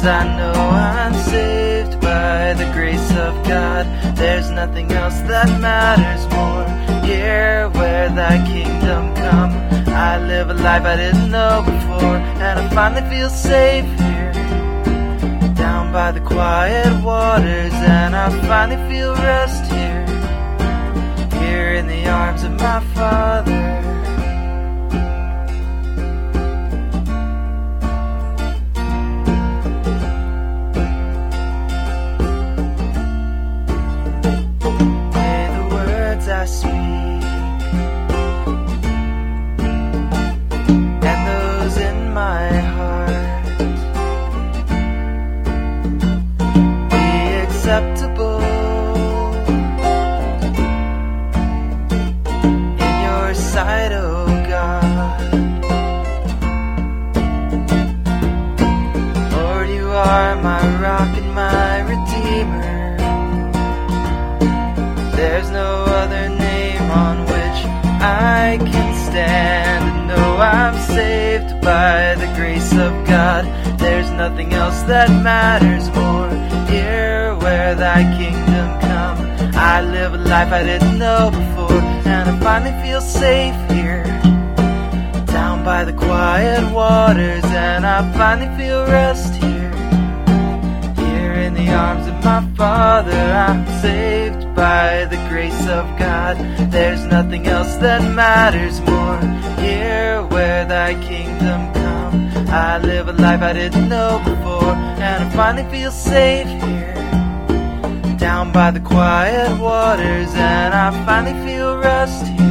I know I'm saved by the grace of God. There's nothing else that matters more. Here where thy kingdom come, I live a life I didn't know before, and I finally feel safe here, down by the quiet waters. And I finally feel rest here, here in the arms of my Father. I speak, and those in my heart be acceptable in your sight, oh God. Lord, you are my rock and my redeemer. There's no other name on which I can stand, and know I'm saved by the grace of God. There's nothing else that matters more. Here where thy kingdom come, I live a life I didn't know before, and I finally feel safe here, down by the quiet waters. And I finally feel rest here, here in the arms of my Father. I'm saved by the grace of God. There's nothing else that matters more. Here where thy kingdom come, I live a life I didn't know before, and I finally feel safe here, down by the quiet waters. And I finally feel rest here,